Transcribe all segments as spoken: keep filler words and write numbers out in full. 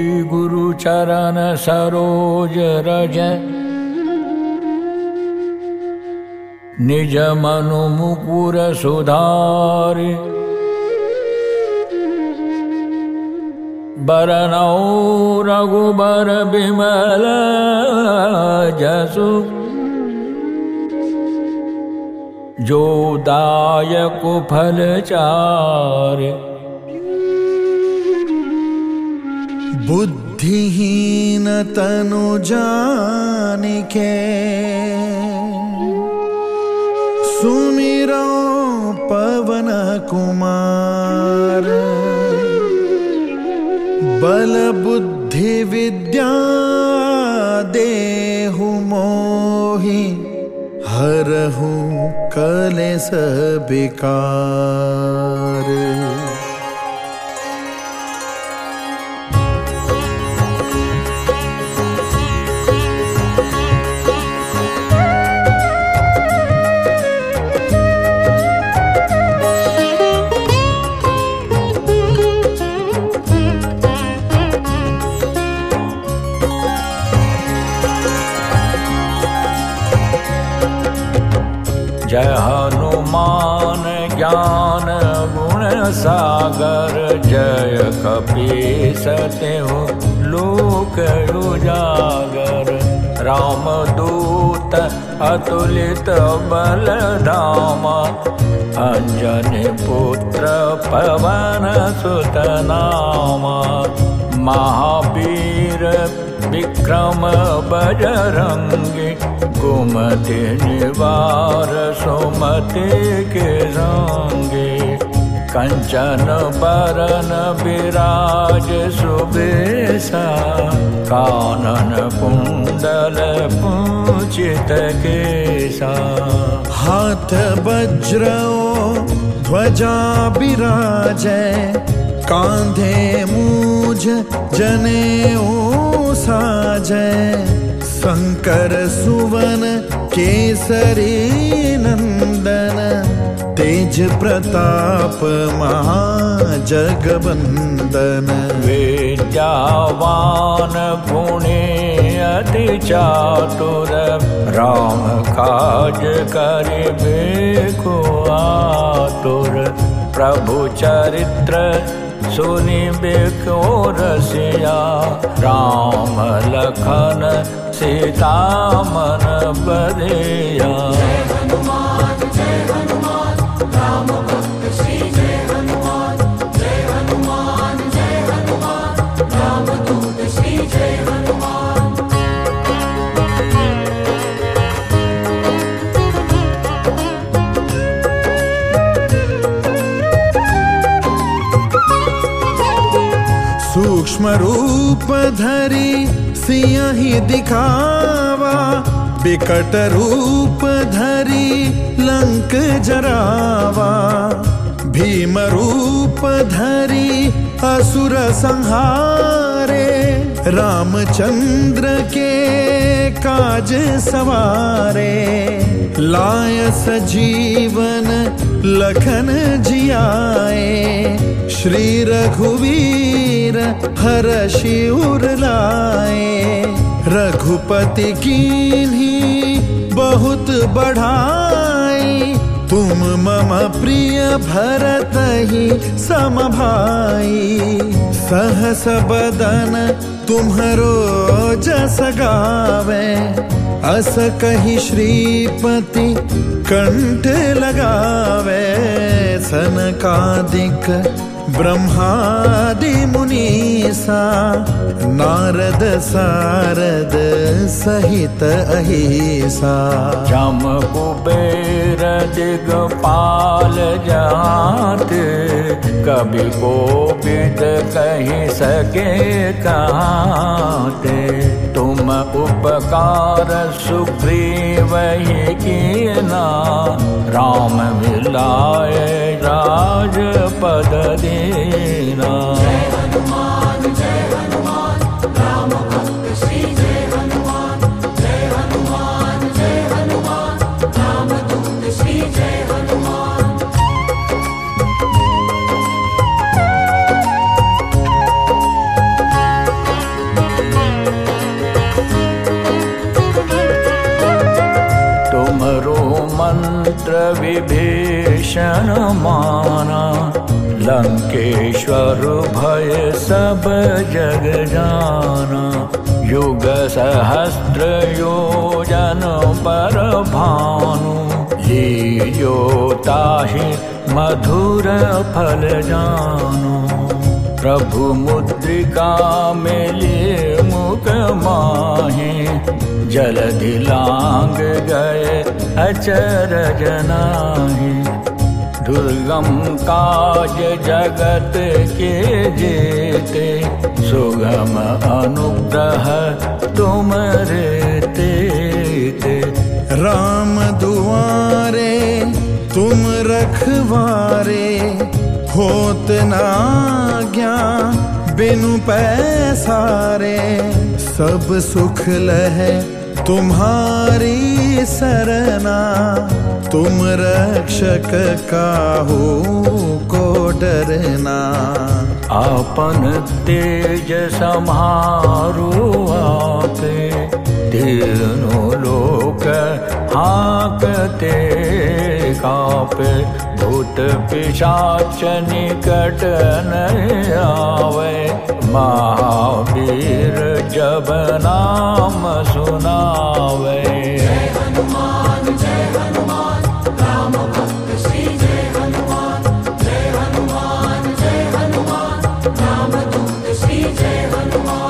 गुरु चरण सरोज रज निज मनु मुकुर सुधारि बरनौ रघुबर बिमल जसु जो दायक फल चारि बुद्धिहीन तनु जानिके सुमिरो पवन कुमार बल बुद्धि विद्या देहु मोहि हरहु कलेस विकार। जय हनुमान ज्ञान गुण सागर जय कपीस तिहु लोक उजागर। रामदूत अतुलित बल धामा अंजनी पुत्र पवन सुत नामा। महावीर विक्रम बजरंगी कुमति निवार सुमति के संगे। कंचन बरन विराज सुबेसा कानन कुंडल पूजित केसा। हाथ वज्र ध्वजा बिराजै कांधे मूज जनेऊ साजै। शंकर सुवन केसरी नंदन तेज प्रताप महाजगवंदन। विद्यावान गुणी अति चातुर राम काज करिबे को आतुर। प्रभु चरित्र सुनिबे को रसिया राम लखन सीता मन बलिया। जय हनुमान जय हनुमान राम भक्त श्री जय हनुमान। जय हनुमान जय हनुमान राम दूत श्री जय हनुमान। सूक्ष्म रूप धरि सियहि दिखावा बिकट रूप धरि लंक जरावा। भीम रूप धरि असुर संहारे रामचंद्र के काज सवारे। लाय सजीवन लखन जियाए श्री रघुवीर हरषि उर लाए। रघुपति कीन्ही बहुत बढ़ाई तुम मम प्रिय भरत ही सम भाई। सहस बदन तुम्हरो जस गावे अस कहि श्रीपति कंठ लगावे। सनकादिक ब्रह्मादि मुनीसा नारद सारद सहित अहिसा। जम कुबेर दिगपाल जाते कभी कोविद कहि सके कहते। तुम उपकार सुग्रीव ही कीना राम मिलाए राजपद दीना। जय हनुमान जय हनुमान राम भक्त श्री जय हनुमान। जय हनुमान जय हनुमान राम दूत श्री जय हनुमान। विभीषण माना, लंकेश्वर भय सब जग जाना। युग सहस्त्र योजन पर भानु, लील्यो ताहि मधुर फल जानो। प्रभु मुद्रिका मेलिए मुख माहि, जलधि लांग गए अचरज नाहि। दुर्गम काज जगत के जेते, सुगम अनुग्रह तुमरे तेते। राम दुआरे तुम रखवारे, होत न आज्ञा बिनु पैसारे। सब सुख लहे तुम्हारी सरना, तुम रक्षक काहू को डरना। आपन तेज सम्हारो आपे, तीनों लोक हाकते कापे। भूत पिशाच निकट नहीं आवे, महावीर जब नाम सुनावे। जय हनुमान जय हनुमान, राम भक्त श्री जय हनुमान। जय हनुमान जय हनुमान, राम दूत श्री जय हनुमान।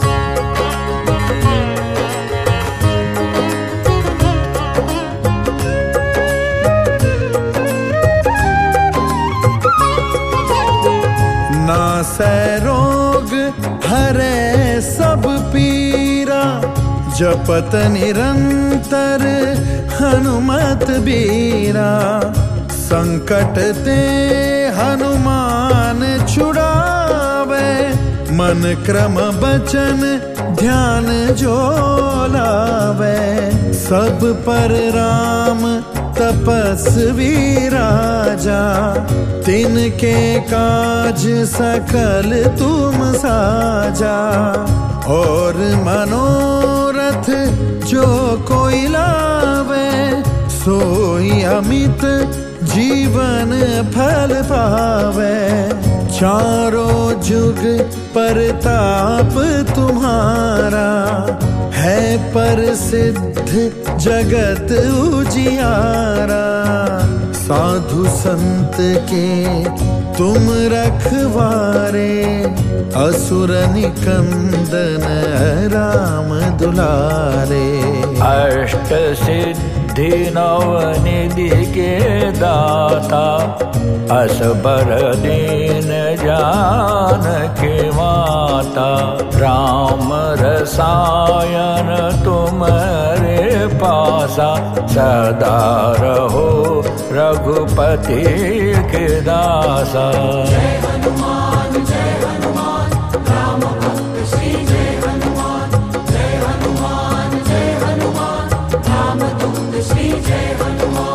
नासै रोग हरै सब पीरा, जपत निरंतर हनुमत बीरा। संकट ते हनुमान छुड़ावे, मन क्रम बचन ध्यान जो लावे। सब पर राम तपस्वी राजा, तिनके काज सकल तुम साजा। और मनोरथ जो कोई लावे, सोई अमित जीवन फल पावे। चारों जुग परताप तुम्हारा, है प्रसिद्ध जगत उजियारा। साधु संत के तुम रखवारे, असुर निकंदन राम दुलारे। अष्ट सिद्धि नव निधि के दाता, असबर दीन जानकी माता। राम रसायन तुम्हारे पासा, सदा रहो रघुपति के दासा। जय हनुमान जय हनुमान, राम भक्त श्री जय हनुमान। जय हनुमान जय हनुमान, राम दूत श्री जय हनुमान।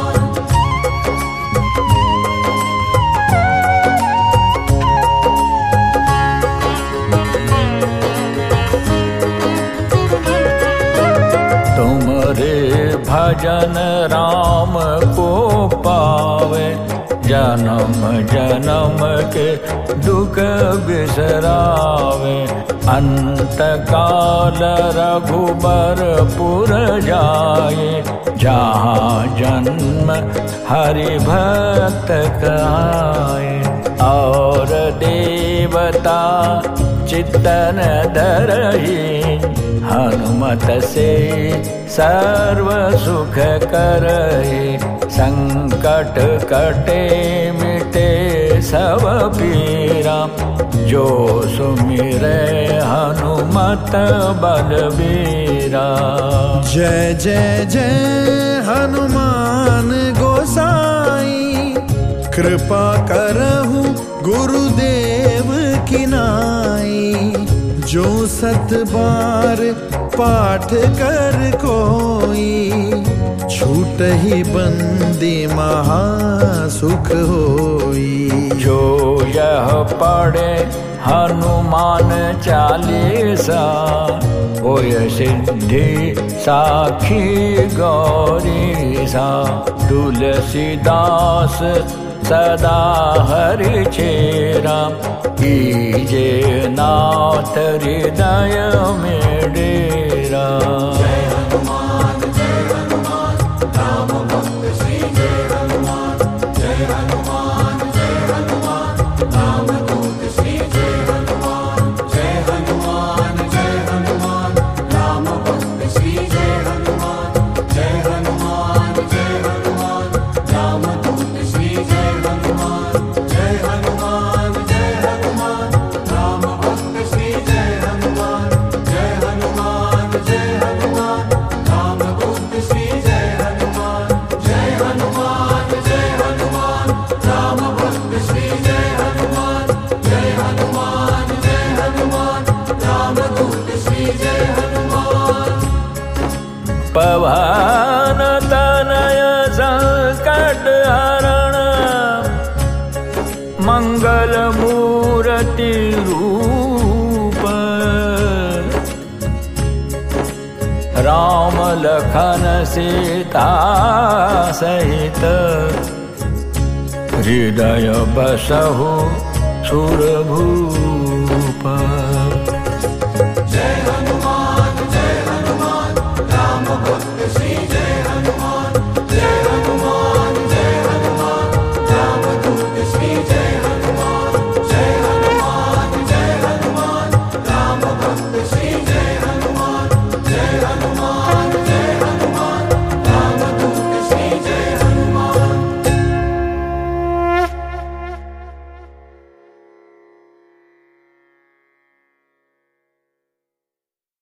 भजन राम को पावे, जन्म जन्म के दुख बिसरावे। अंत काल रघुबरपुर जाए, जहाँ जन्म हरि भक्त कहाए। और देवता चित्तन धरहि, हनुमत से सर्व सुख करहि। संकट कटे मिटे सब पीरा, जो सुमिरै हनुमत बलबीरा। जय जय जय हनुमान गोसाई, कृपा करहु गुरुदेव की नाई। जो सत बार पाठ कर कोई, छूट ही बंदी महासुख होई। जो यह पढ़े हनुमान चालीसा, होय सिद्धि साखी गौरी सा तुलसीदास सदा हरि चेरा कीजे नाथ हृदय में डेरा। जय हनुमान जय हनुमान राम भक्त श्री जय हनुमान। जय हनुमान जय हनुमान राम दूत श्री जय हनुमान। जय हनुमान जय हनुमान राम भक्त श्री जय हनुमान। जय हनुमान जय हनुमान राम दूत श्री जय हनुमान। जय हनुमान जय हनुमान राम भक्त श्री जय हनुमान। जय हनुमान जय हनुमान राम दूत श्री जय हनुमान। जय हनुमान जय हनुमान राम भक्त श्री जय हनुमान। जय हनुमान जय हनुमान राम दूत श्री जय हनुमान। पवन तनय संकट हरण मंगल मूर्ति रूप। राम लखन सीता सहित हृदय बसहु सुरभूप।